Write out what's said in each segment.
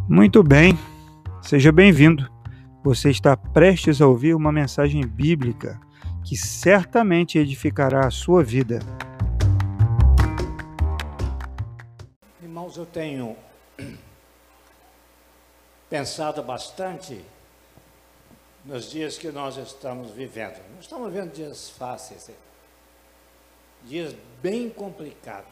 Muito bem, seja bem-vindo. Você está prestes a ouvir uma mensagem bíblica que certamente edificará a sua vida. Irmãos, eu tenho pensado bastante nos dias que nós estamos vivendo. Não estamos vivendo dias fáceis, dias bem complicados.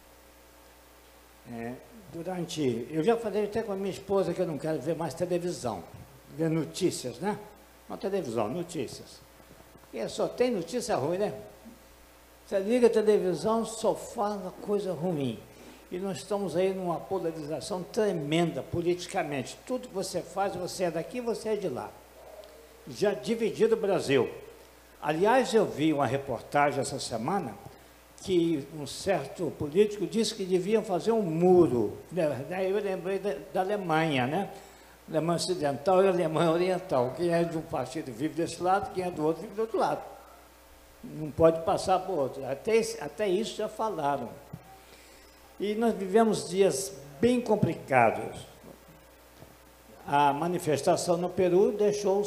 Eu já falei até com a minha esposa que eu não quero ver mais televisão, ver notícias, né? Não televisão, notícias. E só tem notícia ruim, né? Você liga a televisão, só fala coisa ruim. E nós estamos aí numa polarização tremenda politicamente. Tudo que você faz, você é daqui, você é de lá. Já dividido o Brasil. Aliás, eu vi uma reportagem essa semana que um certo político disse que deviam fazer um muro. Daí eu lembrei da Alemanha, né? Alemanha Ocidental e Alemanha Oriental. Quem é de um partido vive desse lado, quem é do outro vive do outro lado. Não pode passar para o outro. Até isso já falaram. E nós vivemos dias bem complicados. A manifestação no Peru deixou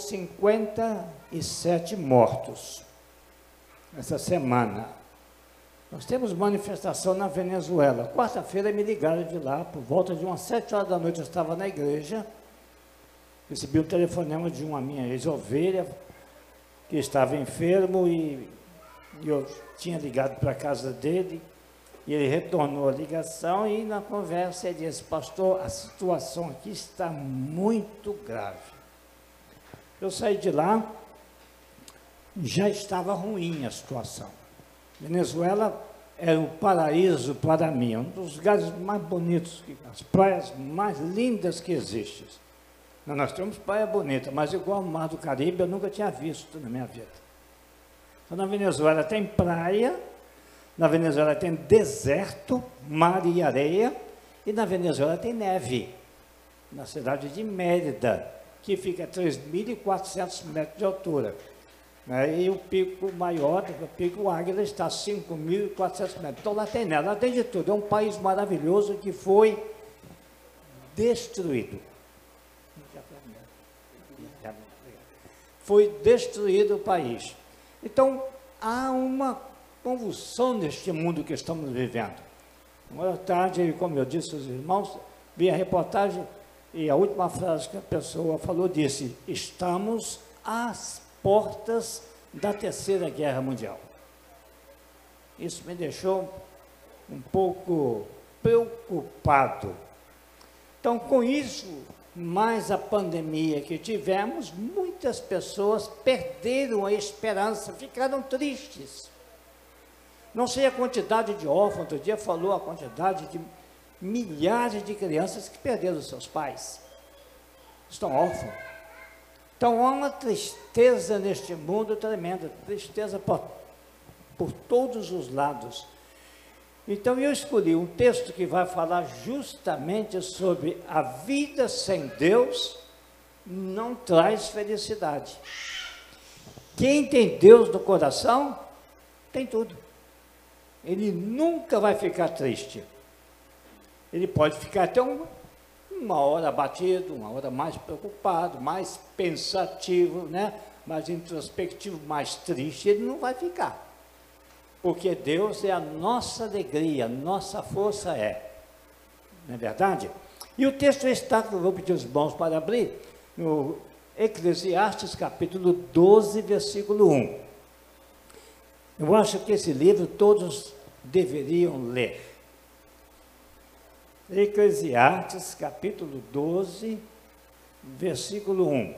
57 mortos essa semana. Nós temos manifestação na Venezuela. Quarta-feira me ligaram de lá, por volta de umas 7 horas da noite, eu estava na igreja, recebi um telefonema de uma minha ex-ovelha, que estava enfermo, e eu tinha ligado para a casa dele, e ele retornou a ligação, e na conversa ele disse: pastor, a situação aqui está muito grave. Eu saí de lá, já estava ruim a situação. Venezuela era um paraíso para mim, um dos lugares mais bonitos, as praias mais lindas que existem. Nós temos praia bonita, mas igual ao Mar do Caribe eu nunca tinha visto na minha vida. Então, na Venezuela tem praia, na Venezuela tem deserto, mar e areia, e na Venezuela tem neve, na cidade de Mérida, que fica a 3.400 metros de altura. E o pico maior, o pico Águila, está a 5.400 metros. Então lá tem neve, lá tem de tudo. É um país maravilhoso que foi destruído. Foi destruído o país. Então há uma convulsão neste mundo que estamos vivendo. Uma tarde, como eu disse aos irmãos, vi a reportagem e a última frase que a pessoa falou disse: estamos às portas da Terceira Guerra Mundial. Isso me deixou um pouco preocupado. Então, com isso, mais a pandemia que tivemos, muitas pessoas perderam a esperança, ficaram tristes. Não sei a quantidade de órfãos, outro dia falou a quantidade de milhares de crianças que perderam seus pais. Estão órfãos. Então, há uma tristeza neste mundo tremenda, tristeza por todos os lados. Então, eu escolhi um texto que vai falar justamente sobre a vida sem Deus não traz felicidade. Quem tem Deus no coração, tem tudo. Ele nunca vai ficar triste. Ele pode ficar até uma hora abatido, uma hora mais preocupado, mais pensativo, né? Mais introspectivo, mais triste, ele não vai ficar. Porque Deus é a nossa alegria, nossa força é. Não é verdade? E o texto está, que eu vou pedir os irmãos para abrir, no Eclesiastes, capítulo 12, versículo 1. Eu acho que esse livro todos deveriam ler. Eclesiastes, capítulo 12, versículo 1.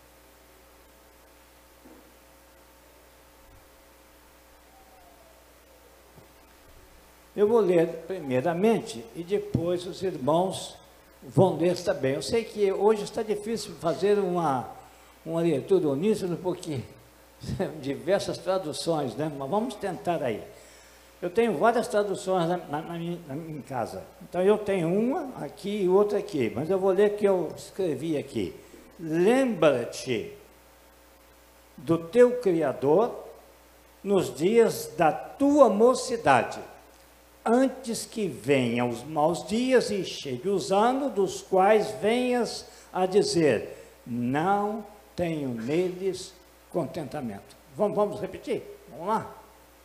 Eu vou ler primeiramente e depois os irmãos vão ler também. Eu sei que hoje está difícil fazer uma leitura uníssona, porque diversas traduções, né? Mas vamos tentar aí. Eu tenho várias traduções na minha casa. Então, eu tenho uma aqui e outra aqui, mas eu vou ler o que eu escrevi aqui. Lembra-te do teu Criador nos dias da tua mocidade, antes que venham os maus dias e chegue os anos, dos quais venhas a dizer, não tenho neles contentamento. Vamos repetir? Vamos lá?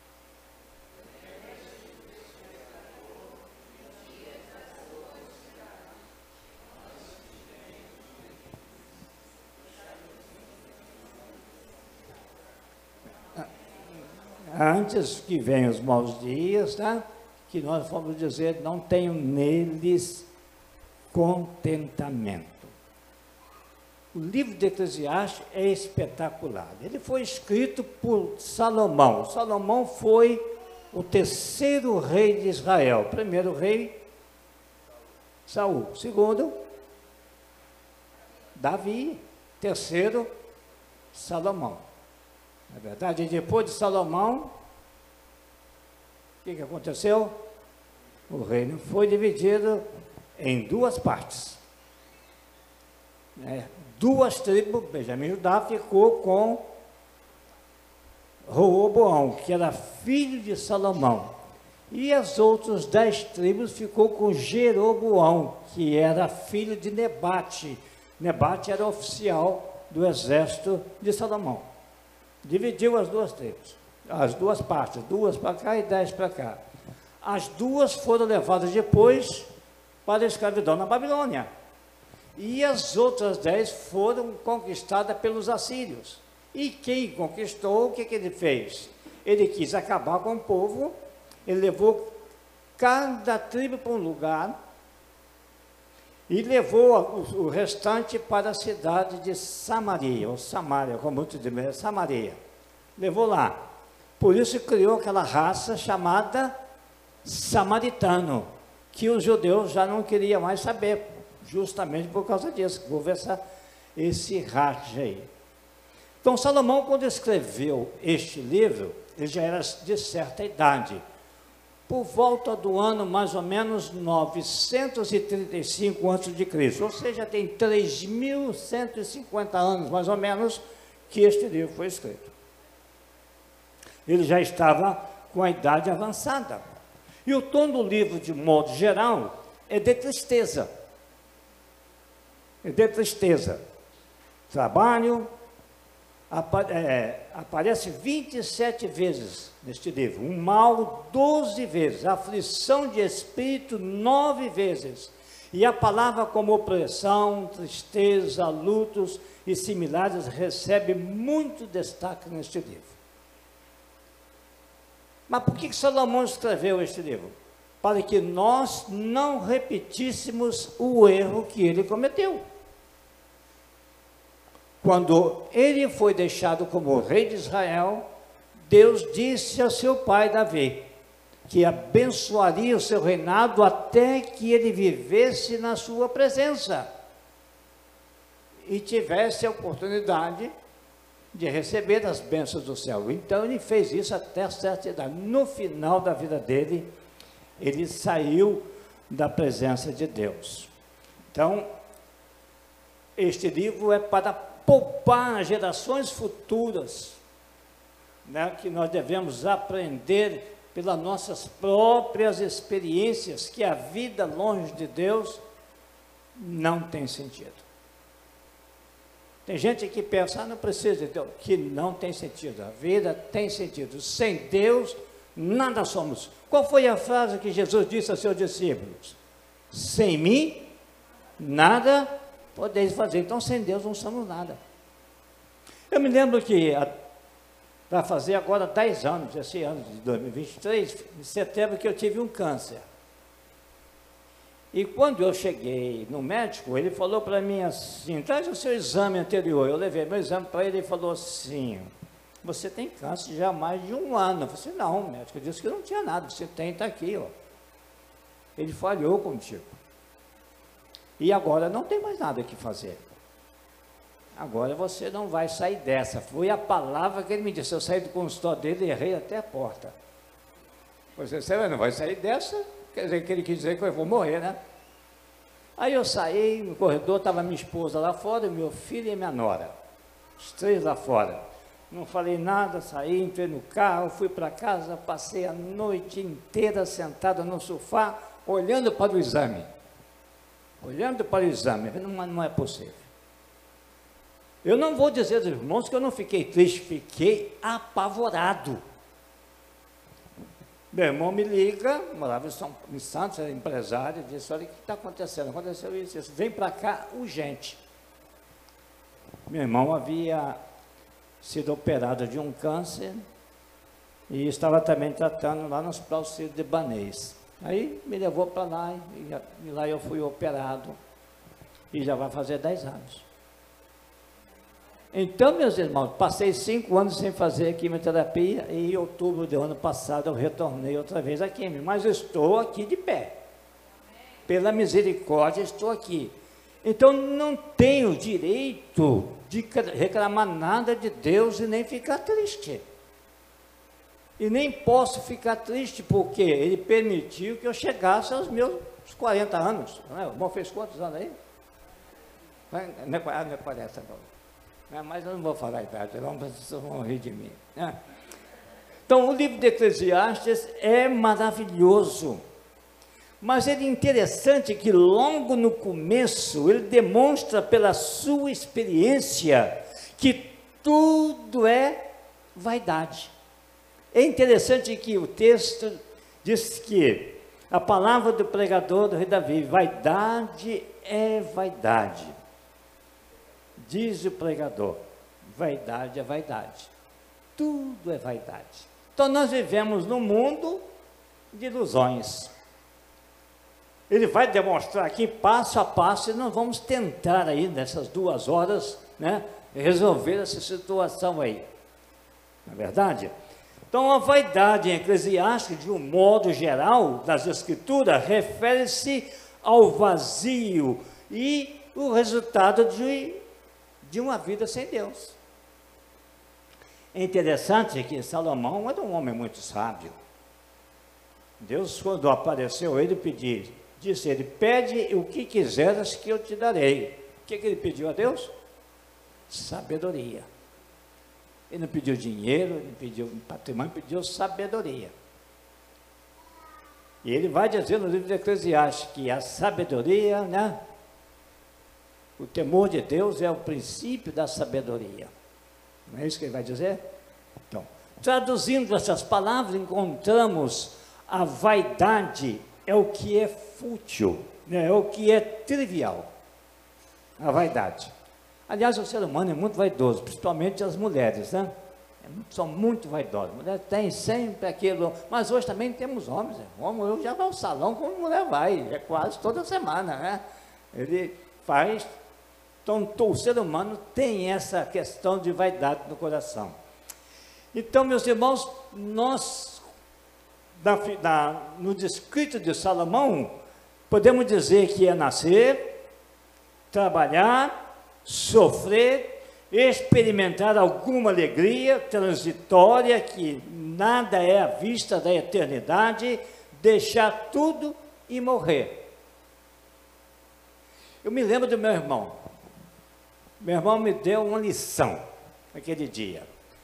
Antes que venham os maus dias, tá? Que nós vamos dizer, não tenho neles contentamento. O livro de Eclesiastes é espetacular. Ele foi escrito por Salomão. Salomão foi o terceiro rei de Israel. Primeiro rei, Saul. Segundo, Davi. Terceiro, Salomão. Na verdade, depois de Salomão, o que aconteceu? O reino foi dividido em duas partes. Duas tribos, Benjamim e Judá, ficou com Roboão, que era filho de Salomão. E as outras 10 tribos ficou com Jeroboão, que era filho de Nebate. Nebate era oficial do exército de Salomão. Dividiu as duas tribos, as duas partes, 2 para cá e 10 para cá. As duas foram levadas depois para a escravidão na Babilônia. E as outras 10 foram conquistadas pelos assírios. E quem conquistou, o que ele fez? Ele quis acabar com o povo, ele levou cada tribo para um lugar e levou o restante para a cidade de Samaria, ou Samaria, como muitos dizem, Samaria. Levou lá. Por isso criou aquela raça chamada samaritano, que os judeus já não queriam mais saber, justamente por causa disso, que houve esse racha aí. Então, Salomão, quando escreveu este livro, ele já era de certa idade. Por volta do ano mais ou menos 935 a.C., ou seja, tem 3.150 anos mais ou menos que este livro foi escrito. Ele já estava com a idade avançada. E o tom do livro, de modo geral, é de tristeza. É de tristeza. Trabalho, aparece 27 vezes neste livro, o mal 12 vezes, a aflição de espírito 9 vezes, e a palavra como opressão, tristeza, lutos e similares recebe muito destaque neste livro. Mas por que Salomão escreveu este livro? Para que nós não repetíssemos o erro que ele cometeu. Quando ele foi deixado como rei de Israel, Deus disse a seu pai Davi que abençoaria o seu reinado até que ele vivesse na sua presença e tivesse a oportunidade de receber as bênçãos do céu. Então ele fez isso até certa idade. No final da vida dele, ele saiu da presença de Deus. Então, este livro é para poupar as gerações futuras, né, que nós devemos aprender pelas nossas próprias experiências, que a vida longe de Deus não tem sentido. Tem gente que pensa, não precisa de Deus, que não tem sentido. A vida tem sentido. Sem Deus, nada somos. Qual foi a frase que Jesus disse aos seus discípulos? Sem mim, nada podeis fazer. Então, sem Deus não somos nada. Eu me lembro que, vai fazer agora 10 anos, esse ano de 2023, em setembro, que eu tive um câncer. E quando eu cheguei no médico, ele falou para mim assim, traz o seu exame anterior. Eu levei meu exame para ele e falou assim, você tem câncer já há mais de 1 ano. Eu falei assim, não, o médico disse que não tinha nada, você tem, está aqui, ó. Ele falhou contigo. E agora não tem mais nada que fazer. Agora você não vai sair dessa. Foi a palavra que ele me disse. Eu saí do consultório dele e errei até a porta. Você não vai sair dessa? Quer dizer, que ele quis dizer que eu vou morrer, né? Aí eu saí, no corredor, estava minha esposa lá fora, meu filho e minha nora. Os 3 lá fora. não falei nada, saí, entrei no carro, fui para casa, passei a noite inteira sentada no sofá, olhando para o exame. Olhando para o exame, não é possível. Eu não vou dizer aos irmãos que eu não fiquei triste, fiquei apavorado. Meu irmão me liga, morava em Santos, era empresário, disse, olha o que está acontecendo, aconteceu isso, vem para cá urgente. Meu irmão havia sido operado de um câncer e estava também tratando lá no Hospital Sírio-Libanês. Aí me levou para lá e lá eu fui operado e já vai fazer 10 anos. Então, meus irmãos, passei 5 anos sem fazer quimioterapia e em outubro do ano passado eu retornei outra vez à quimio, mas eu estou aqui de pé. Pela misericórdia estou aqui. Então não tenho direito de reclamar nada de Deus e nem ficar triste. E nem posso ficar triste porque Ele permitiu que eu chegasse aos meus 40 anos. Não é? O irmão fez quantos anos aí? Não é 40 não. Mas eu não vou falar a idade, vocês vão rir de mim. Né? Então, o livro de Eclesiastes é maravilhoso, mas ele é interessante que logo no começo, ele demonstra pela sua experiência que tudo é vaidade. É interessante que o texto diz que a palavra do pregador do rei Davi, vaidade é vaidade. Diz o pregador, vaidade é vaidade, tudo é vaidade. Então nós vivemos num mundo de ilusões. Ele vai demonstrar aqui passo a passo e nós vamos tentar aí nessas 2 horas, né, resolver essa situação aí. Não é verdade? Então a vaidade em Eclesiastes, de um modo geral, das Escrituras, refere-se ao vazio e o resultado de uma vida sem Deus. É interessante que Salomão era um homem muito sábio. Deus, quando apareceu, disse ele, pede o que quiseres que eu te darei. O que ele pediu a Deus? Sabedoria. Ele não pediu dinheiro, ele não pediu patrimônio, pediu sabedoria. E ele vai dizer no livro de Eclesiastes que a sabedoria, né? O temor de Deus é o princípio da sabedoria. Não é isso que ele vai dizer? Então, traduzindo essas palavras, encontramos a vaidade é o que é fútil, né? É o que é trivial. A vaidade. Aliás, o ser humano é muito vaidoso, principalmente as mulheres, né? São muito vaidosas. Mulher tem sempre aquilo, mas hoje também temos homens. Homem, eu já vou ao salão como mulher vai, é quase toda semana, né? Ele faz. Então, o ser humano tem essa questão de vaidade no coração. Então, meus irmãos, nós, no descrito de Salomão, podemos dizer que é nascer, trabalhar, sofrer, experimentar alguma alegria transitória, que nada é à vista da eternidade, deixar tudo e morrer. Eu me lembro do meu irmão. Meu irmão me deu uma lição naquele dia.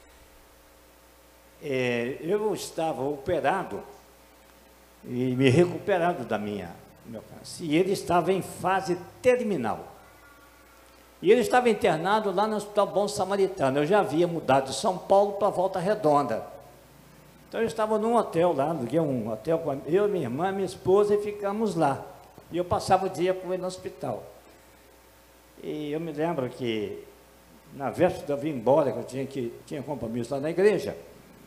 Eu estava operado e me recuperado do meu câncer. E ele estava em fase terminal. E ele estava internado lá no Hospital Bom Samaritano. Eu já havia mudado de São Paulo para Volta Redonda. Então eu estava num hotel lá, aluguei um hotel com eu, minha irmã, minha esposa e ficamos lá. E eu passava o dia com ele no hospital. E eu me lembro que, na véspera de eu vir embora, que eu tinha compromisso lá na igreja,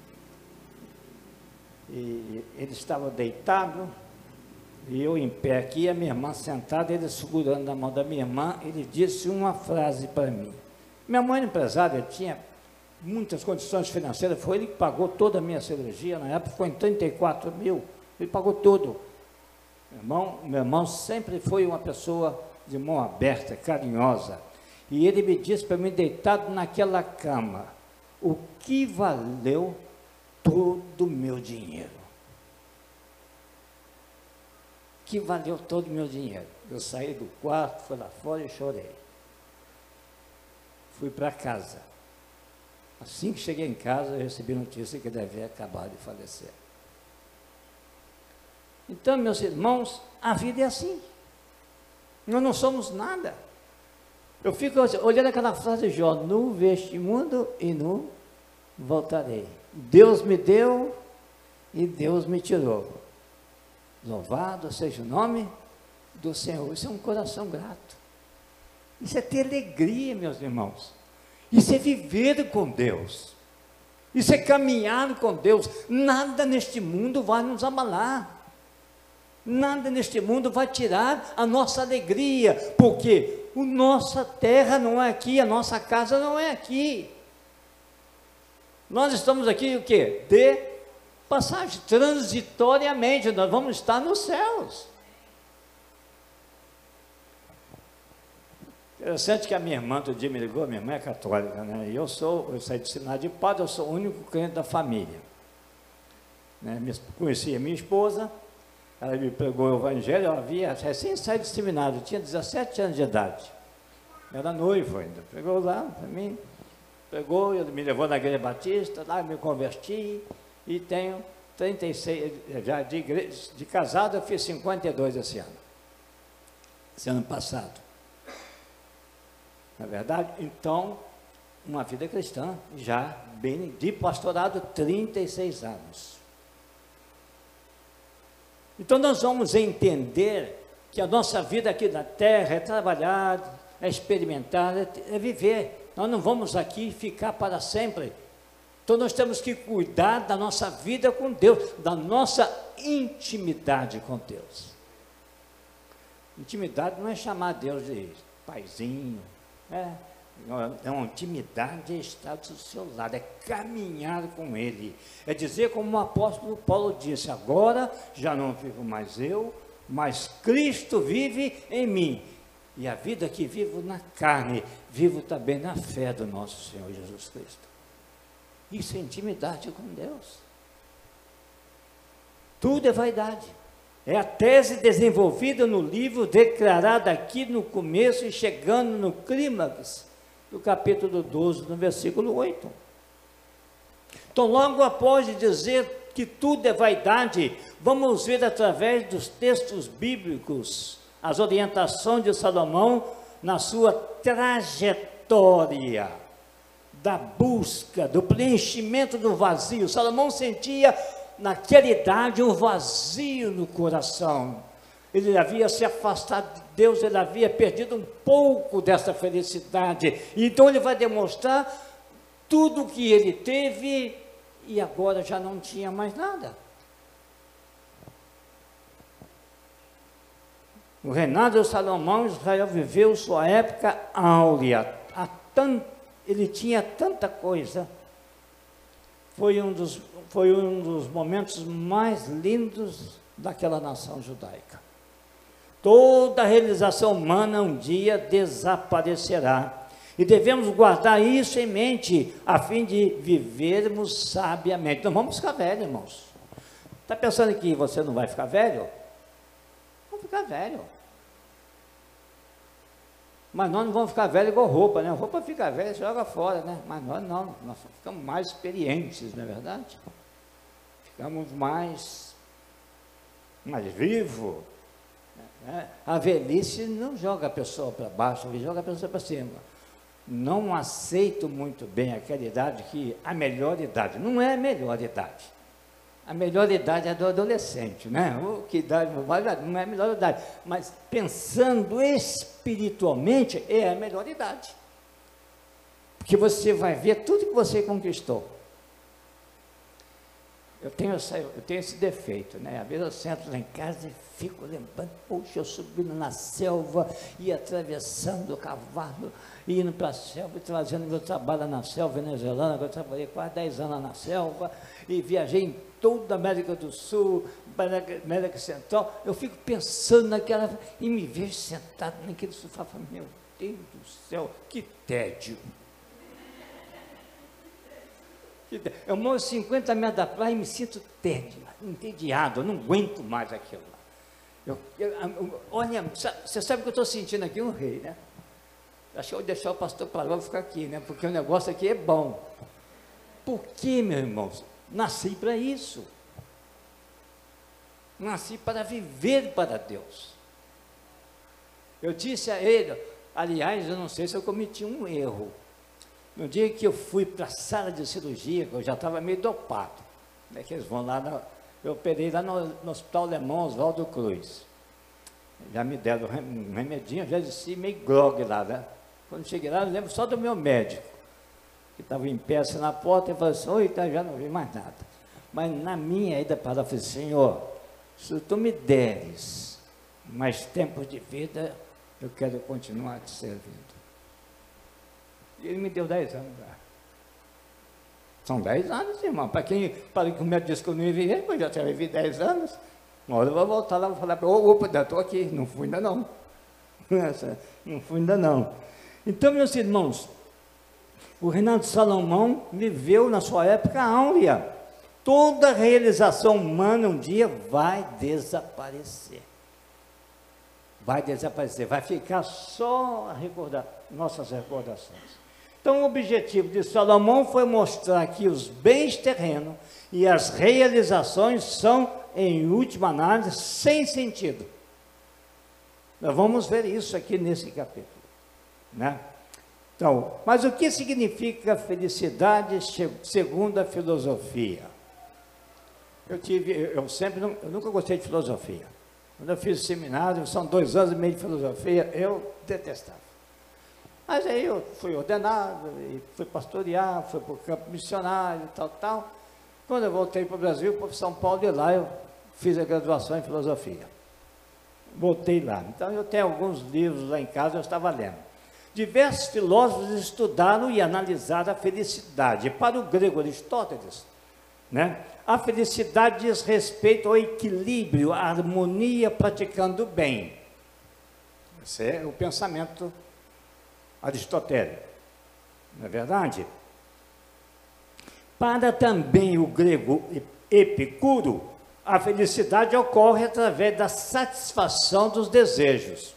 e ele estava deitado, e eu em pé aqui, a minha irmã sentada, ele segurando na mão da minha irmã, ele disse uma frase para mim. Minha mãe, empresária, tinha muitas condições financeiras, foi ele que pagou toda a minha cirurgia, na época foi em 34 mil, ele pagou tudo. Meu irmão sempre foi uma pessoa de mão aberta, carinhosa, e ele me disse para mim, deitado naquela cama, o que valeu todo o meu dinheiro? Que valeu todo o meu dinheiro? Eu saí do quarto, fui lá fora e chorei. Fui para casa. Assim que cheguei em casa, eu recebi notícia que ele havia acabado de falecer. Então, meus irmãos, a vida é assim. Nós não somos nada. Eu fico olhando aquela frase de Jó: nu veste mundo e nu voltarei. Deus me deu e Deus me tirou. Louvado seja o nome do Senhor. Isso é um coração grato. Isso é ter alegria, meus irmãos. Isso é viver com Deus. Isso é caminhar com Deus. Nada neste mundo vai nos abalar. Nada neste mundo vai tirar a nossa alegria, porque a nossa terra não é aqui, a nossa casa não é aqui. Nós estamos aqui o quê? De passagem, transitoriamente, nós vamos estar nos céus. Interessante que a minha irmã, outro dia me ligou, minha irmã é católica, né? E eu saí de seminário de padre, eu sou o único crente da família. Né? Conheci a minha esposa, ela me pregou o evangelho, eu havia recém saído do seminário, tinha 17 anos de idade. Era noivo ainda, pegou lá para mim, pegou, me levou na igreja batista, lá eu me converti e tenho 36, já de casado eu fiz 52 esse ano passado. Na verdade, então, uma vida cristã, já bem de pastorado, 36 anos. Então nós vamos entender que a nossa vida aqui na terra é trabalhar, é experimentar, é viver. Nós não vamos aqui ficar para sempre. Então nós temos que cuidar da nossa vida com Deus, da nossa intimidade com Deus. Intimidade não é chamar Deus de paizinho, é uma intimidade, é estar do seu lado, é caminhar com Ele, é dizer como o apóstolo Paulo disse: agora já não vivo mais eu, mas Cristo vive em mim, e a vida que vivo na carne, vivo também na fé do nosso Senhor Jesus Cristo. Isso é intimidade com Deus. Tudo é vaidade. É a tese desenvolvida no livro, declarada aqui no começo e chegando no clímax do capítulo 12, no versículo 8. Então, logo após de dizer que tudo é vaidade, vamos ver através dos textos bíblicos as orientações de Salomão na sua trajetória da busca, do preenchimento do vazio. Salomão sentia naquela idade um vazio no coração. Ele havia se afastado de Deus, ele havia perdido um pouco dessa felicidade. Então ele vai demonstrar tudo o que ele teve e agora já não tinha mais nada. O reinado de Salomão, Israel viveu sua época áurea. Ele tinha tanta coisa. Foi um dos momentos mais lindos daquela nação judaica. Toda a realização humana um dia desaparecerá. E devemos guardar isso em mente, a fim de vivermos sabiamente. Não vamos ficar velhos, irmãos. Está pensando que você não vai ficar velho? Vamos ficar velho. Mas nós não vamos ficar velho igual roupa, né? A roupa fica velha, você joga fora, né? Mas nós não, nós ficamos mais experientes, não é verdade? Ficamos mais vivos. Né? A velhice não joga a pessoa para baixo, joga a pessoa para cima. Não aceito muito bem aquela idade que a melhor idade, não é a melhor idade. A melhor idade é do adolescente, né? Que idade não é a melhor idade, mas pensando espiritualmente, é a melhor idade. Porque você vai ver tudo que você conquistou. Eu tenho esse defeito, né? Às vezes eu sento lá em casa e fico lembrando, poxa, eu subindo na selva, e atravessando o cavalo, e indo para a selva, e trazendo meu trabalho na selva venezuelana, eu trabalhei quase 10 anos na selva, e viajei em toda a América do Sul, América Central. Eu fico pensando naquela, e me vejo sentado naquele sofá, e falo, meu Deus do céu, que tédio. Eu moro 50 metros da praia e me sinto entediado, eu não aguento mais aquilo lá. Olha, você sabe o que eu estou sentindo aqui? Um rei, né? Acho que eu vou deixar o pastor para lá, vou ficar aqui, né? Porque o negócio aqui é bom. Por quê, meus irmãos? Nasci para isso. Nasci para viver para Deus. Eu disse a ele, aliás, eu não sei se eu cometi um erro. No dia que eu fui para a sala de cirurgia, eu já estava meio dopado. Né, que eles vão lá, eu operei lá no Hospital Alemão Oswaldo Cruz. Já me deram um remedinho, eu já disse meio grogue lá, né? Quando cheguei lá, eu lembro só do meu médico, que estava em pé assim na porta, e falou assim, oi, tá, já não vi mais nada. Mas na minha ida para lá, eu falei, Senhor, se tu me deres mais tempo de vida, eu quero continuar te servindo. E ele me deu 10 anos. São 10 anos, irmão. Para que o médico disse que eu não ia viver, eu já tinha vivido 10 anos. Uma hora eu vou voltar lá e vou falar para ele, opa, estou aqui, não fui ainda não. Não fui ainda não. Então, meus irmãos, o Reinaldo Salomão viveu na sua época áurea. Toda realização humana um dia vai desaparecer. Vai desaparecer, vai ficar só nossas recordações. Então, o objetivo de Salomão foi mostrar que os bens terrenos e as realizações são, em última análise, sem sentido. Nós vamos ver isso aqui nesse capítulo, né? Então, mas o que significa felicidade segundo a filosofia? Eu nunca gostei de filosofia. Quando eu fiz o seminário, são 2 anos e meio de filosofia, eu detestava. Mas aí eu fui ordenado, e fui pastorear, fui para o campo missionário, tal. Quando eu voltei para o Brasil, para São Paulo, e lá eu fiz a graduação em filosofia. Voltei lá. Então eu tenho alguns livros lá em casa, eu estava lendo. Diversos filósofos estudaram e analisaram a felicidade. Para o grego Aristóteles, né, a felicidade diz respeito ao equilíbrio, à harmonia, praticando o bem. Esse é o pensamento aristotélico, não é verdade? Para também o grego Epicuro, a felicidade ocorre através da satisfação dos desejos.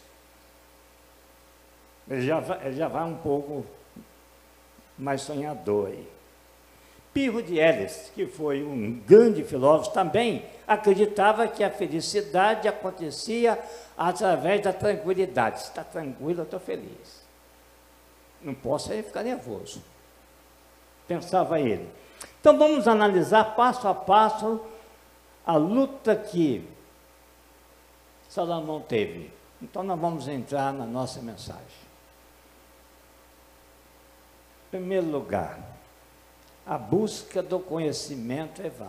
Ele já vai um pouco mais sonhador aí. Pirro de Elis, que foi um grande filósofo também, acreditava que a felicidade acontecia através da tranquilidade. Se está tranquilo, eu estou feliz. Não posso aí ficar nervoso. Pensava ele. Então vamos analisar passo a passo a luta que Salomão teve. Então nós vamos entrar na nossa mensagem. Em primeiro lugar, a busca do conhecimento é vã.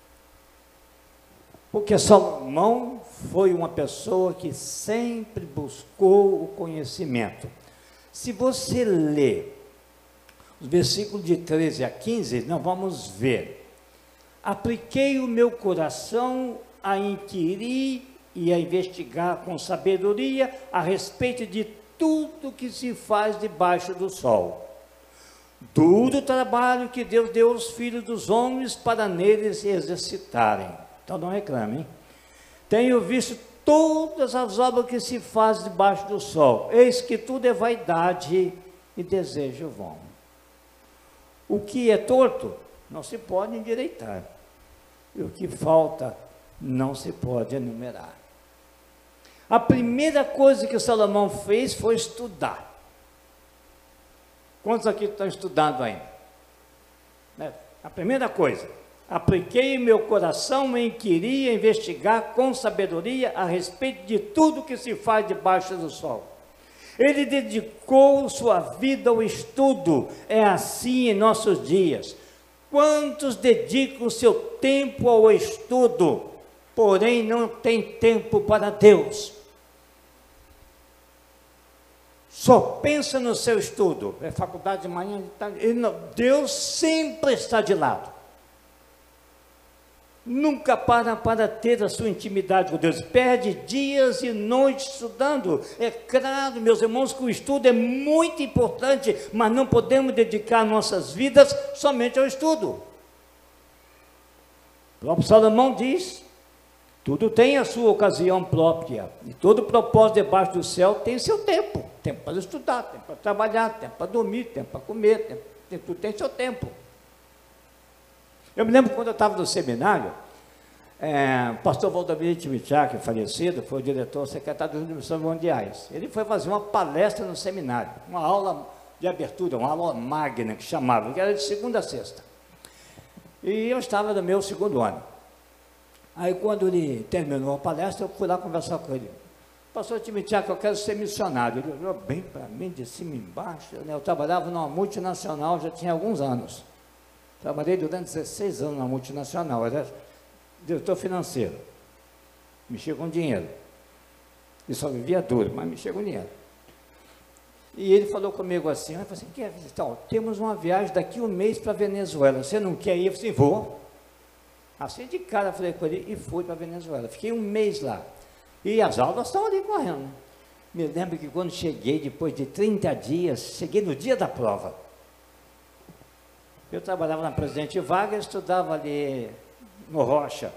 Porque Salomão foi uma pessoa que sempre buscou o conhecimento. Se você ler os versículos de 13 a 15, nós vamos ver. Apliquei o meu coração a inquirir e a investigar com sabedoria a respeito de tudo que se faz debaixo do sol. Duro trabalho que Deus deu aos filhos dos homens para neles se exercitarem. Então não reclame, hein? Tenho visto todas as obras que se fazem debaixo do sol. Eis que tudo é vaidade e desejo vão. O que é torto não se pode endireitar. E o que falta não se pode enumerar. A primeira coisa que Salomão fez foi estudar. Quantos aqui estão estudando ainda? A primeira coisa, apliquei meu coração em inquirir, investigar com sabedoria a respeito de tudo que se faz debaixo do sol. Ele dedicou sua vida ao estudo. É assim em nossos dias. Quantos dedicam seu tempo ao estudo, porém não tem tempo para Deus? Só pensa no seu estudo. É faculdade de manhã, Deus sempre está de lado. Nunca para ter a sua intimidade com Deus. Perde dias e noites estudando. É claro, meus irmãos, que o estudo é muito importante, mas não podemos dedicar nossas vidas somente ao estudo. O próprio Salomão diz, tudo tem a sua ocasião própria, e todo propósito debaixo do céu tem seu tempo. Tempo para estudar, tempo para trabalhar, tempo para dormir, tempo para comer, tudo tem seu tempo. Eu me lembro quando eu estava no seminário, o pastor Valdomiro Timichak, falecido, foi o diretor, secretário das Missões Mundiais. Ele foi fazer uma palestra no seminário, uma aula de abertura, uma aula magna, que chamava, que era de segunda a sexta. E eu estava no meu segundo ano. Aí, quando ele terminou a palestra, eu fui lá conversar com ele. Pastor Timichak, eu quero ser missionário. Ele olhou bem para mim, de cima e embaixo. Eu trabalhava numa multinacional, já tinha alguns anos. Trabalhei durante 16 anos na multinacional, era diretor financeiro. Mexia com dinheiro. E só vivia duro, mas mexia com dinheiro. E ele falou comigo assim, ele falou assim, quer visitar? Temos uma viagem daqui a um mês para a Venezuela, você não quer ir? Eu falei assim, vou. Assim de cara, eu falei com ele e fui para a Venezuela. Fiquei um mês lá. E as aulas estão ali correndo. Me lembro que quando cheguei, depois de 30 dias, cheguei no dia da prova. Eu trabalhava na Presidente Vargas, estudava ali no Rocha.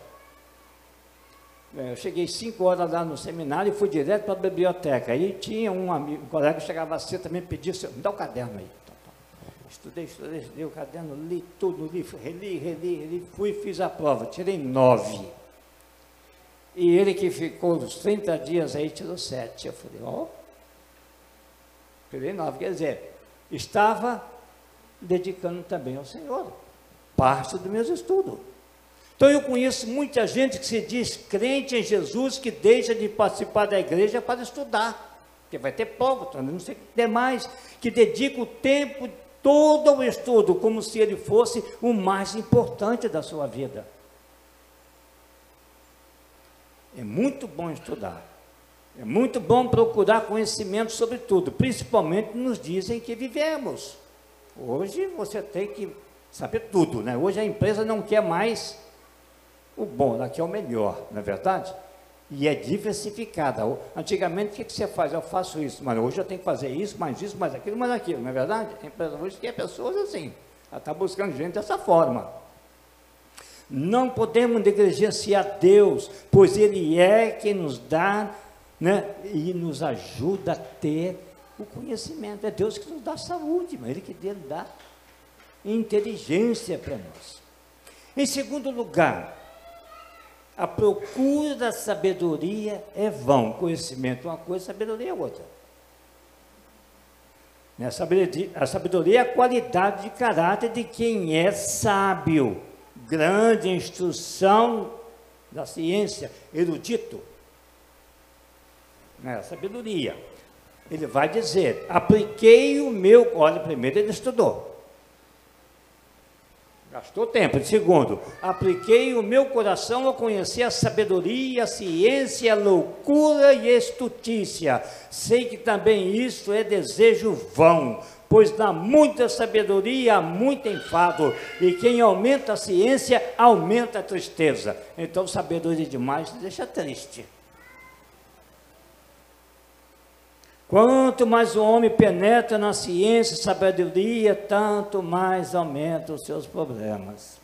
Eu cheguei 5 horas lá no seminário e fui direto para a biblioteca. Aí tinha um colega que chegava assim também, pedia, me dá o caderno aí. Estudei o caderno, li tudo, reli, fui e fiz a prova, tirei 9. E ele que ficou os 30 dias aí, tirou 7. Eu falei, tirei 9, quer dizer, estava dedicando também ao Senhor, parte dos meus estudos. Então eu conheço muita gente que se diz crente em Jesus, que deixa de participar da igreja para estudar, porque vai ter povo, não sei o que tem mais, que dedica o tempo todo ao estudo, como se ele fosse o mais importante da sua vida. É muito bom estudar, é muito bom procurar conhecimento sobre tudo, principalmente nos dias em que vivemos. Hoje você tem que saber tudo, né? Hoje a empresa não quer mais o bom, ela quer o melhor, não é verdade? E é diversificada. Antigamente, o que você faz? Eu faço isso, mas hoje eu tenho que fazer isso, mais aquilo, mais aquilo, não é verdade? A empresa hoje quer pessoas assim, ela está buscando gente dessa forma. Não podemos negligenciar Deus, pois Ele é quem nos dá, né, e nos ajuda a ter o conhecimento. É Deus que nos dá saúde, mas Ele que dá inteligência para nós. Em segundo lugar, a procura da sabedoria é vão. Conhecimento é uma coisa, sabedoria é outra. A sabedoria é a qualidade de caráter de quem é sábio. Grande instrução da ciência, erudito. A sabedoria. Ele vai dizer, apliquei o meu... Olha, primeiro ele estudou. Gastou tempo. Segundo, apliquei o meu coração a conhecer a sabedoria, a ciência, a loucura e a estutícia. Sei que também isso é desejo vão, pois dá muita sabedoria, muito enfado, e quem aumenta a ciência, aumenta a tristeza. Então, sabedoria demais deixa triste. Quanto mais o homem penetra na ciência e sabedoria, tanto mais aumenta os seus problemas.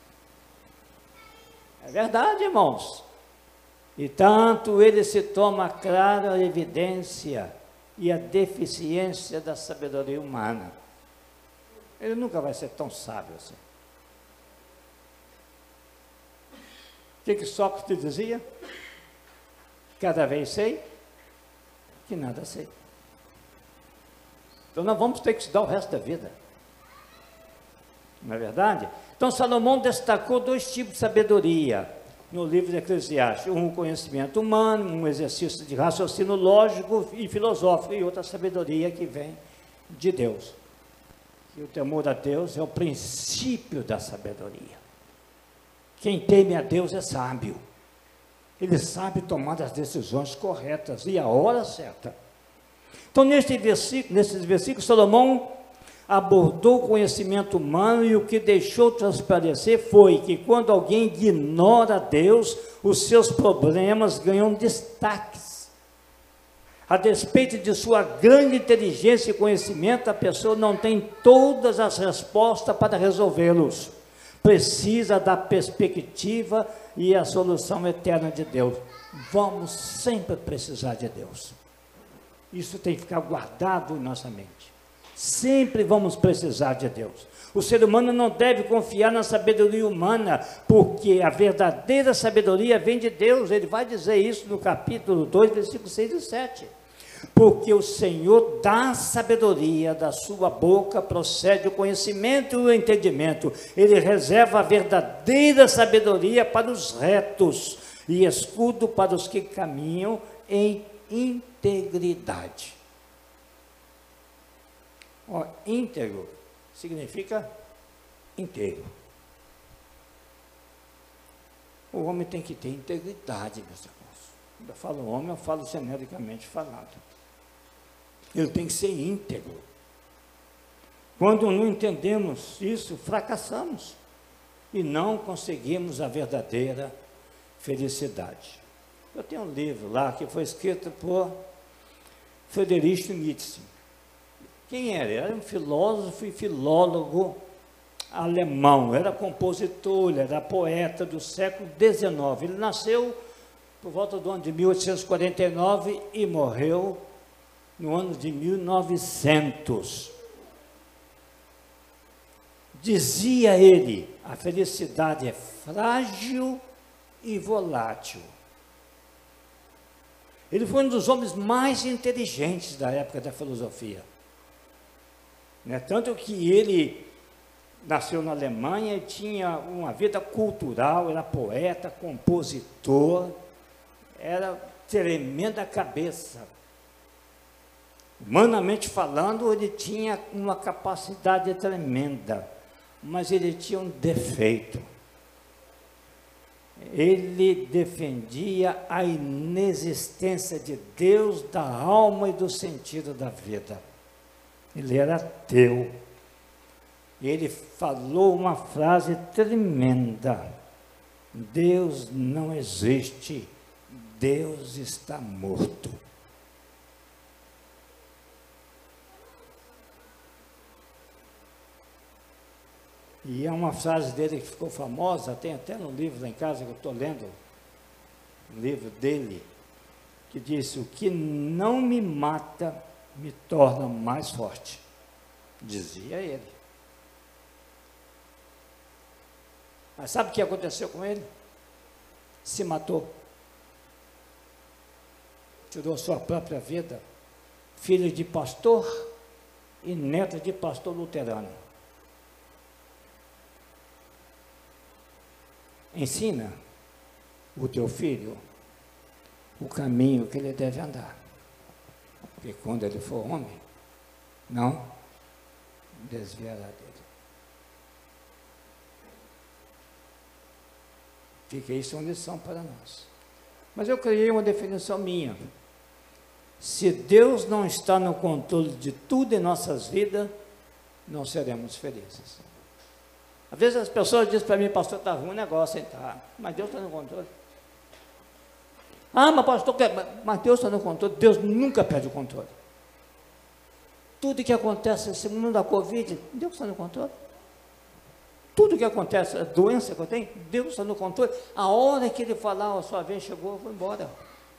É verdade, irmãos. E tanto ele se toma clara a evidência e a deficiência da sabedoria humana. Ele nunca vai ser tão sábio assim. O que Sócrates dizia? Cada vez sei que nada sei. Então nós vamos ter que estudar o resto da vida. Não é verdade? Então Salomão destacou 2 tipos de sabedoria no livro de Eclesiastes. Um conhecimento humano, um exercício de raciocínio lógico e filosófico, e outra sabedoria que vem de Deus. E o temor a Deus é o princípio da sabedoria. Quem teme a Deus é sábio. Ele sabe tomar as decisões corretas e a hora certa. Então, nesses versículos, Salomão abordou o conhecimento humano e o que deixou transparecer foi que quando alguém ignora Deus, os seus problemas ganham destaques. A despeito de sua grande inteligência e conhecimento, a pessoa não tem todas as respostas para resolvê-los. Precisa da perspectiva e a solução eterna de Deus. Vamos sempre precisar de Deus. Isso tem que ficar guardado em nossa mente. Sempre vamos precisar de Deus. O ser humano não deve confiar na sabedoria humana, porque a verdadeira sabedoria vem de Deus. Ele vai dizer isso no capítulo 2, versículos 6 e 7. Porque o Senhor dá sabedoria, da sua boca procede o conhecimento e o entendimento. Ele reserva a verdadeira sabedoria para os retos e escudo para os que caminham em integridade. Ó, íntegro significa inteiro. O homem tem que ter integridade, meus irmãos. Quando eu falo homem, eu falo genericamente falado. Ele tem que ser íntegro. Quando não entendemos isso, fracassamos e não conseguimos a verdadeira felicidade. Eu tenho um livro lá que foi escrito por Friedrich Nietzsche. Quem era? Era um filósofo e filólogo alemão, era compositor, ele era poeta do século XIX. Ele nasceu por volta do ano de 1849 e morreu no ano de 1900. Dizia ele, a felicidade é frágil e volátil. Ele foi um dos homens mais inteligentes da época da filosofia. Tanto que ele nasceu na Alemanha e tinha uma vida cultural, era poeta, compositor, era tremenda cabeça. Humanamente falando, ele tinha uma capacidade tremenda, mas ele tinha um defeito. Ele defendia a inexistência de Deus, da alma e do sentido da vida. Ele era ateu. Ele falou uma frase tremenda: Deus não existe, Deus está morto. E é uma frase dele que ficou famosa, tem até no livro lá em casa que eu estou lendo, um livro dele, que disse: o que não me mata me torna mais forte, dizia ele. Mas sabe o que aconteceu com ele? Se matou. Tirou sua própria vida. Filho de pastor e neto de pastor luterano. Ensina o teu filho o caminho que ele deve andar. Porque quando ele for homem, não desviará dele. Fica isso uma lição para nós. Mas eu criei uma definição minha. Se Deus não está no controle de tudo em nossas vidas, não seremos felizes. Às vezes as pessoas dizem para mim: pastor, está ruim o negócio, hein? Tá. Mas Deus está no controle. Ah, mas pastor, mas Deus está no controle. Deus nunca perde o controle. Tudo que acontece nesse mundo da Covid, Deus está no controle. Tudo que acontece, a doença que eu tenho, Deus está no controle. A hora que Ele falar, a sua vez chegou, eu vou embora.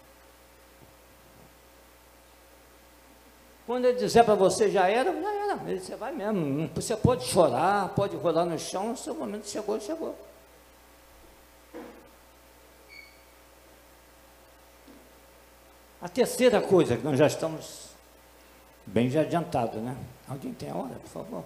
Quando Ele dizer para você, já era, já era. Ele, você vai mesmo. Você pode chorar, pode rolar no chão, o seu momento chegou, chegou. A terceira coisa, que nós já estamos bem já adiantados, né? Alguém tem a hora, por favor?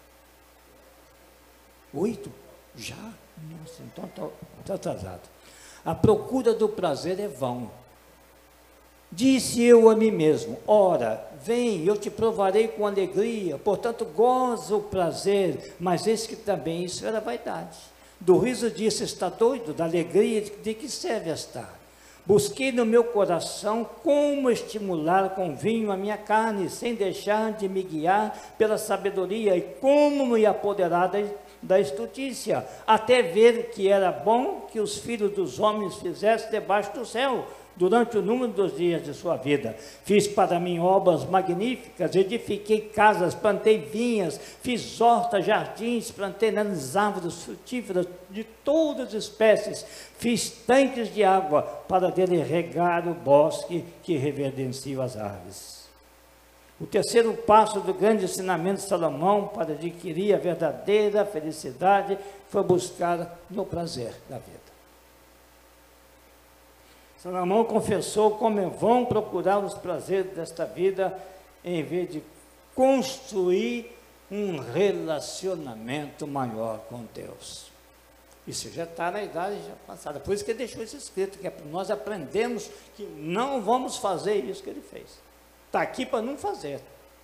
8? Já? Nossa, então está atrasado. A procura do prazer é vão. Disse eu a mim mesmo: ora, vem, eu te provarei com alegria, portanto goza o prazer, mas eis que também isso era vaidade. Do riso disse: está doido? Da alegria de que serve estar? Busquei no meu coração como estimular com vinho a minha carne, sem deixar de me guiar pela sabedoria, e como me apoderar da estultícia, até ver que era bom que os filhos dos homens fizessem debaixo do céu, durante o número dos dias de sua vida. Fiz para mim obras magníficas, edifiquei casas, plantei vinhas, fiz hortas, jardins, plantei nanas árvores frutíferas de todas as espécies, fiz tanques de água para dele regar o bosque que reverdencia as árvores. O terceiro passo do grande ensinamento de Salomão para adquirir a verdadeira felicidade foi buscar no prazer da vida. Salomão confessou como é vão procurar os prazeres desta vida em vez de construir um relacionamento maior com Deus. Isso já está na idade já passada, por isso que ele deixou isso escrito, que é para nós aprendermos que não vamos fazer isso que ele fez. Está aqui para não fazer.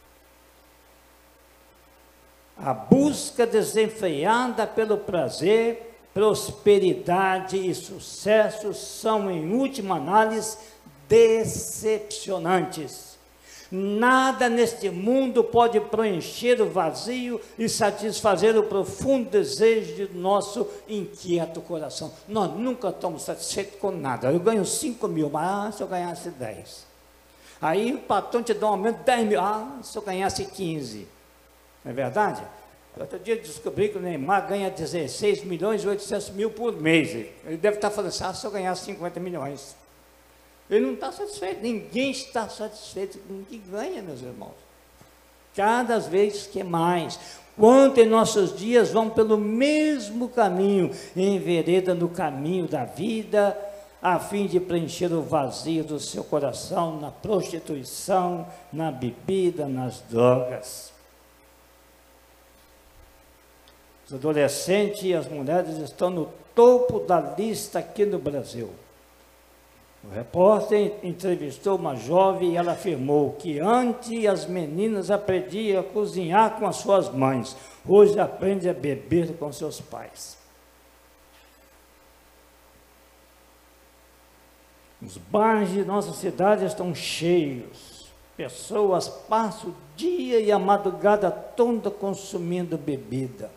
A busca desenfreada pelo prazer, prosperidade e sucesso são, em última análise, decepcionantes. Nada neste mundo pode preencher o vazio e satisfazer o profundo desejo do nosso inquieto coração. Nós nunca estamos satisfeitos com nada. Eu ganho 5 mil, mas se eu ganhasse 10. Aí o patrão te dá um aumento de 10 mil, se eu ganhasse 15. Não é verdade? Outro dia eu descobri que o Neymar ganha 16 milhões e 800 mil por mês. Ele deve estar falando assim, se eu ganhasse 50 milhões. Ele não está satisfeito, ninguém está satisfeito com o que ganha, meus irmãos. Cada vez que mais. Quanto em nossos dias vão pelo mesmo caminho, envereda no caminho da vida, a fim de preencher o vazio do seu coração na prostituição, na bebida, nas drogas. Os adolescentes e as mulheres estão no topo da lista aqui no Brasil. O repórter entrevistou uma jovem e ela afirmou que antes as meninas aprendiam a cozinhar com as suas mães, hoje aprendem a beber com seus pais. Os bares de nossa cidade estão cheios, pessoas passam o dia e a madrugada toda consumindo bebida.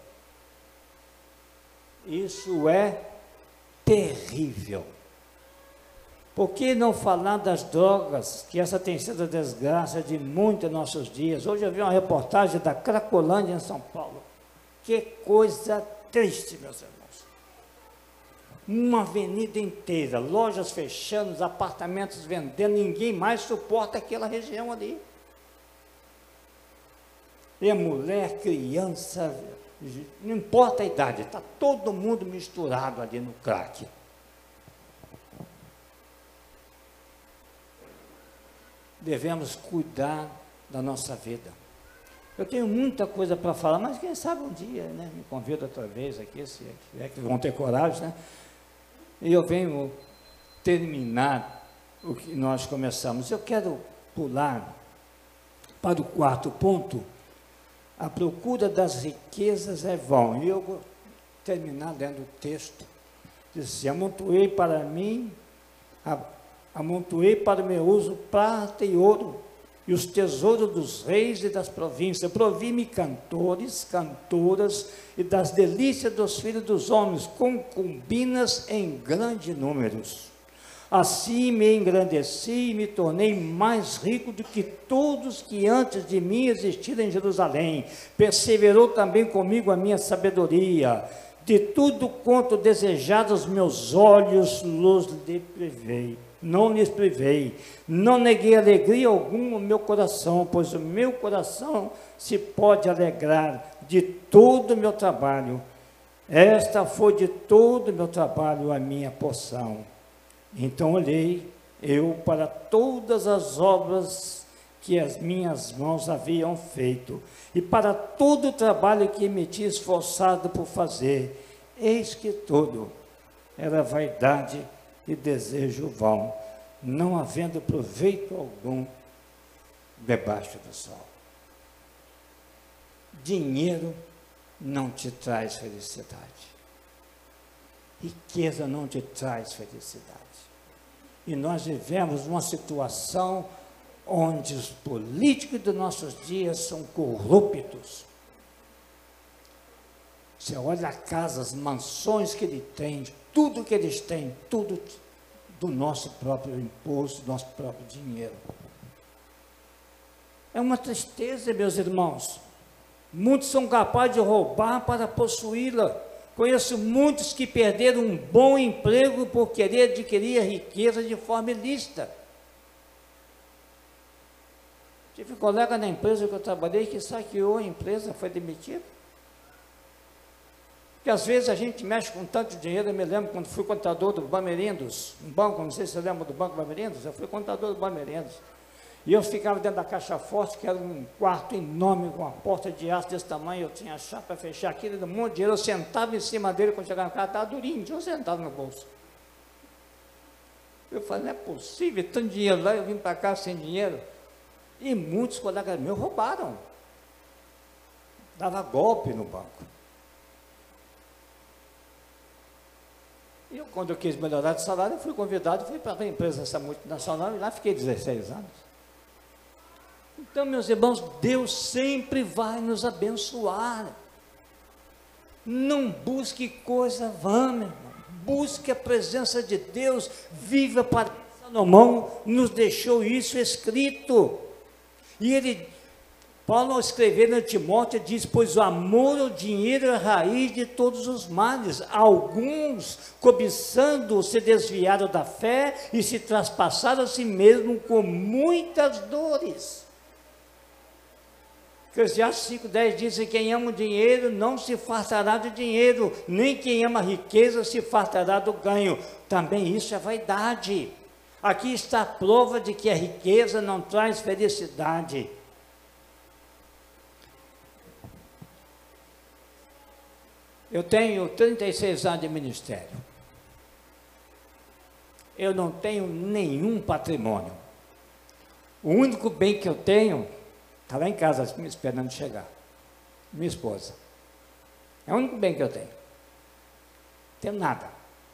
Isso é terrível. Por que não falar das drogas, que essa tem sido a desgraça de muitos nossos dias? Hoje eu vi uma reportagem da Cracolândia, em São Paulo. Que coisa triste, meus irmãos. Uma avenida inteira, lojas fechando, apartamentos vendendo, ninguém mais suporta aquela região ali. É mulher, criança, não importa a idade, está todo mundo misturado ali no crack. Devemos cuidar da nossa vida. Eu tenho muita coisa para falar, mas quem sabe um dia, né, me convida outra vez aqui, se é que vão ter coragem, né? E eu venho terminar o que nós começamos. Eu quero pular para o quarto ponto. A procura das riquezas é vão. E eu vou terminar lendo o texto. Diz assim: amontoei para o meu uso prata e ouro, e os tesouros dos reis e das províncias. Provi-me cantores, cantoras, e das delícias dos filhos dos homens, concubinas em grandes números. Assim me engrandeci e me tornei mais rico do que todos que antes de mim existiram em Jerusalém. Perseverou também comigo a minha sabedoria. De tudo quanto desejados meus olhos los privei. Não lhes privei, não neguei alegria alguma ao meu coração, pois o meu coração se pode alegrar de todo o meu trabalho. Esta foi de todo o meu trabalho a minha porção. Então olhei eu para todas as obras que as minhas mãos haviam feito, e para todo o trabalho que me tinha esforçado por fazer. Eis que tudo era vaidade e desejo vão, não havendo proveito algum debaixo do sol. Dinheiro não te traz felicidade. Riqueza não te traz felicidade. E nós vivemos uma situação onde os políticos dos nossos dias são corruptos. Você olha a casa, as mansões que ele tem, tudo que eles têm, tudo do nosso próprio imposto, do nosso próprio dinheiro. É uma tristeza, meus irmãos. Muitos são capazes de roubar para possuí-la. Conheço muitos que perderam um bom emprego por querer adquirir a riqueza de forma ilícita. Tive um colega na empresa que eu trabalhei que saqueou a empresa, foi demitido. Porque às vezes a gente mexe com tanto dinheiro. Eu me lembro quando fui contador do Bamerindos, um banco, não sei se você lembra do Banco Bamerindos, eu fui contador do Bamerindos. E eu ficava dentro da caixa forte, que era um quarto enorme, com uma porta de aço desse tamanho, eu tinha a chave para fechar aquilo, deu um monte de dinheiro, eu sentava em cima dele, quando chegava no carro, estava durinho, tinha sentado no bolso. Eu falei, não é possível, tanto dinheiro lá, eu vim para cá sem dinheiro. E muitos colegas meus roubaram. Dava golpe no banco. E eu, quando eu quis melhorar de salário, eu fui convidado, fui para a empresa essa multinacional, e lá fiquei 16 anos. Então, meus irmãos, Deus sempre vai nos abençoar. Não busque coisa vã, meu irmão. Busque a presença de Deus. Viva para Salomão, nos deixou isso escrito. E Paulo, ao escrever no Timóteo, diz: pois o amor ao dinheiro é a raiz de todos os males. Alguns, cobiçando, se desviaram da fé e se traspassaram a si mesmo com muitas dores. Eclesiastes 5,10 diz que quem ama o dinheiro não se fartará de dinheiro, nem quem ama a riqueza se fartará do ganho. Também isso é vaidade. Aqui está a prova de que a riqueza não traz felicidade. Eu tenho 36 anos de ministério. Eu não tenho nenhum patrimônio. O único bem que eu tenho está lá em casa, me esperando chegar. Minha esposa. É o único bem que eu tenho. Não tenho nada.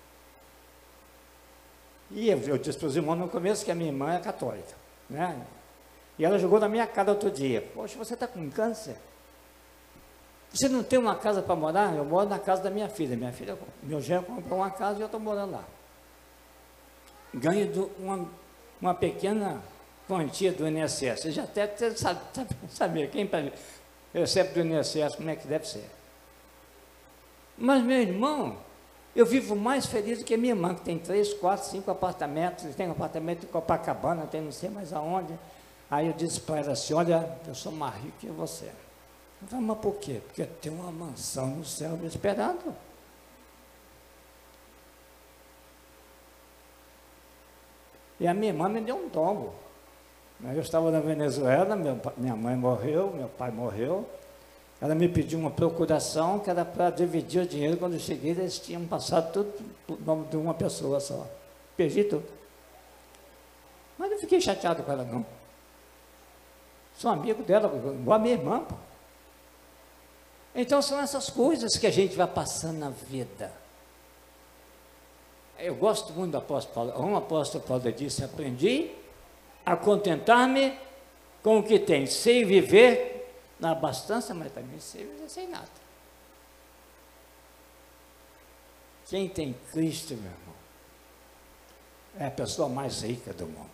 E eu disse para os irmãos no começo que a minha irmã é católica, né? E ela jogou na minha cara outro dia: poxa, você está com câncer? Você não tem uma casa para morar? Eu moro na casa da minha filha. Meu genro comprou uma casa e eu estou morando lá. Ganho uma pequena quantia do INSS. Você já até sabe quem recebe do INSS, como é que deve ser. Mas, meu irmão, eu vivo mais feliz do que a minha irmã, que tem 3, 4, 5 apartamentos. Tem um apartamento em Copacabana, tem não sei mais aonde. Aí eu disse para ela assim: olha, eu sou mais rico que você. Eu falei: mas por quê? Porque tem uma mansão no céu me esperando. E a minha irmã me deu um tombo. Eu estava na Venezuela, minha mãe morreu, meu pai morreu. Ela me pediu uma procuração que era para dividir o dinheiro. Quando eu cheguei, eles tinham passado tudo no nome de uma pessoa só. Perdi tudo. Mas não fiquei chateado com ela, não. Sou amigo dela, igual a minha irmã, pô. Então são essas coisas que a gente vai passando na vida. Eu gosto muito do apóstolo Paulo. Um apóstolo Paulo disse: aprendi a contentar-me com o que tem, sei viver na abastança, mas também sei viver sem nada. Quem tem Cristo, meu irmão, é a pessoa mais rica do mundo.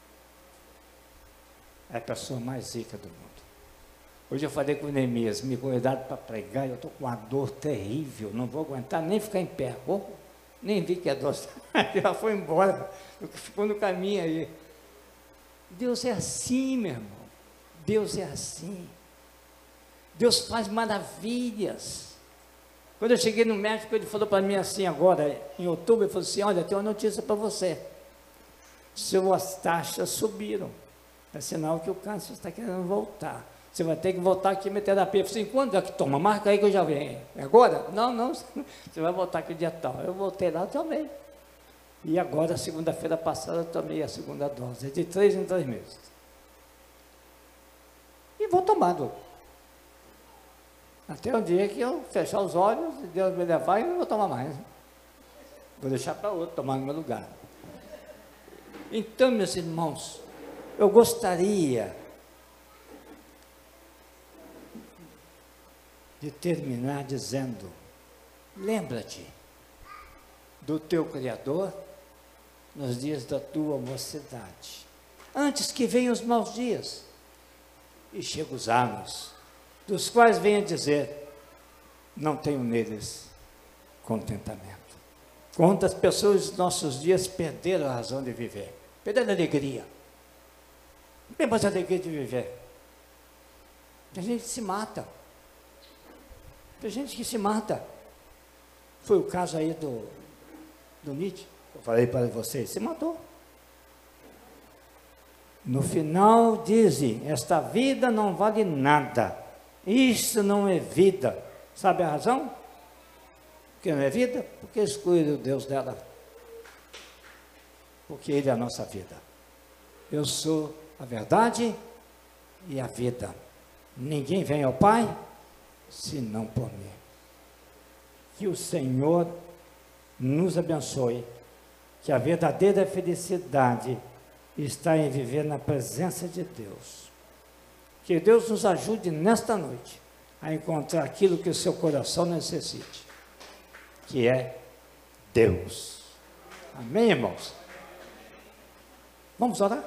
É a pessoa mais rica do mundo. Hoje eu falei com o Neemias: me convidaram para pregar, eu estou com uma dor terrível, não vou aguentar nem ficar em pé. Nem vi que a dor já foi embora, ficou no caminho aí. Deus é assim, meu irmão. Deus é assim. Deus faz maravilhas. Quando eu cheguei no médico, ele falou para mim assim agora, em outubro, ele falou assim: olha, tem uma notícia para você. Suas taxas subiram. É sinal que o câncer está querendo voltar. Você vai ter que voltar à quimioterapia. Eu falei assim: quando é que toma? Marca aí que eu já venho. Agora? Não, você vai voltar aqui dia tal. Eu voltei lá, tomei. E agora, segunda-feira passada, eu tomei a segunda dose. É de 3 em 3 meses. E vou tomando. Até o dia que eu fechar os olhos, e Deus me levar, e não vou tomar mais. Vou deixar para outro tomar no meu lugar. Então, meus irmãos, eu gostaria de terminar dizendo: lembra-te do teu Criador nos dias da tua mocidade, antes que venham os maus dias e cheguem os anos, dos quais venha dizer: não tenho neles contentamento. Quantas pessoas nos nossos dias perderam a razão de viver, perderam a alegria, não tem mais alegria de viver. Tem gente que se mata. Tem gente que se mata. Foi o caso aí do Nietzsche. Eu falei para vocês, se matou. No final dizem, esta vida não vale nada. Isso não é vida. Sabe a razão? Porque não é vida? Porque excluíram o Deus dela. Porque Ele é a nossa vida. Eu sou a verdade e a vida. Ninguém vem ao Pai, senão por mim. Que o Senhor nos abençoe. Que a verdadeira felicidade está em viver na presença de Deus. Que Deus nos ajude nesta noite a encontrar aquilo que o seu coração necessite, que é Deus. Amém, irmãos? Vamos orar?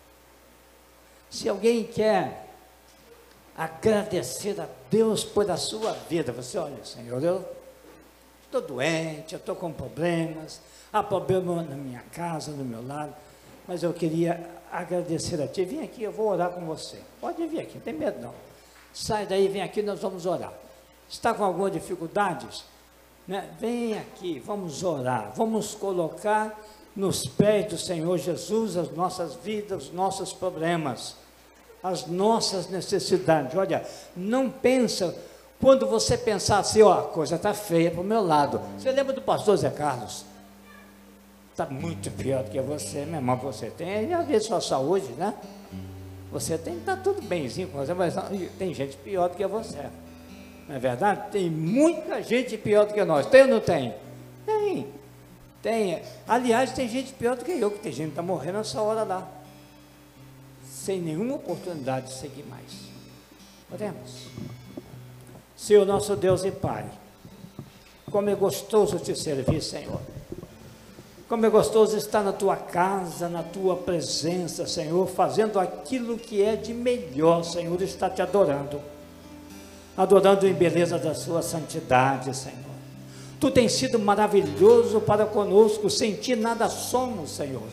Se alguém quer agradecer a Deus por a sua vida, você olha, Senhor, eu estou doente, eu estou com problemas, há problema na minha casa, no meu lado, mas eu queria agradecer a Ti. Vem aqui, eu vou orar com você. Pode vir aqui, não tem medo não. Sai daí, vem aqui, nós vamos orar. Está com alguma dificuldade? Né? Vem aqui, vamos orar, vamos colocar nos pés do Senhor Jesus as nossas vidas, os nossos problemas, as nossas necessidades. Olha, não pensa, quando você pensar assim, ó, a coisa está feia para o meu lado. Você lembra do pastor Zé Carlos? Está muito pior do que você, meu irmão, você tem, às vezes, sua saúde, né? Você tem, está tudo benzinho com você, mas não, tem gente pior do que você. Não é verdade? Tem muita gente pior do que nós. Tem ou não tem? Tem. Tem. Aliás, tem gente pior do que eu, que tem gente que está morrendo nessa hora lá, sem nenhuma oportunidade de seguir mais. Oremos. Senhor, nosso Deus e Pai, como é gostoso te servir, Senhor. Como é gostoso estar na Tua casa, na Tua presença, Senhor, fazendo aquilo que é de melhor, Senhor, está te adorando. Adorando em beleza da Sua santidade, Senhor. Tu tens sido maravilhoso para conosco, sem Ti nada somos, Senhor.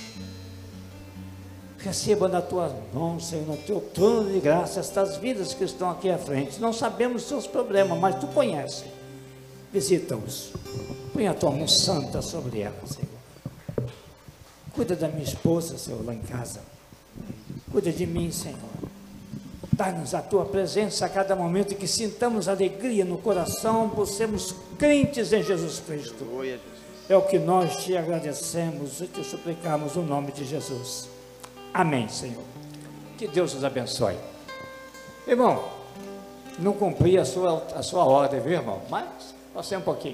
Receba na Tua mão, Senhor, no Teu trono de graça, estas vidas que estão aqui à frente. Não sabemos os seus problemas, mas Tu conheces. Visita-os. Põe a Tua mão santa sobre ela, Senhor. Cuida da minha esposa, Senhor, lá em casa. Cuida de mim, Senhor. Dá-nos a Tua presença a cada momento, que sintamos alegria no coração, por sermos crentes em Jesus Cristo. É o que nós Te agradecemos e Te suplicamos no nome de Jesus. Amém, Senhor. Que Deus os abençoe. Irmão, não cumpri a sua ordem, viu, irmão? Mas passei um pouquinho.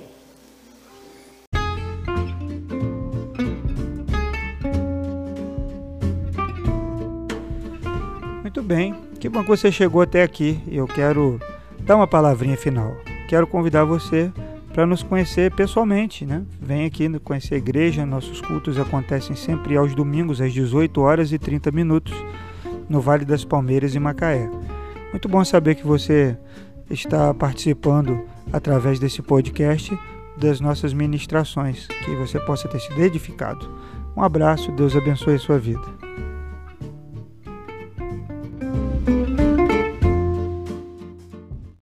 Muito bem, que bom que você chegou até aqui. Eu quero dar uma palavrinha final. Quero convidar você para nos conhecer pessoalmente, né? Vem aqui conhecer a igreja. Nossos cultos acontecem sempre aos domingos às 18h30 no Vale das Palmeiras, em Macaé. Muito bom saber que você está participando através desse podcast das nossas ministrações, que você possa ter sido edificado. Um abraço, Deus abençoe a sua vida.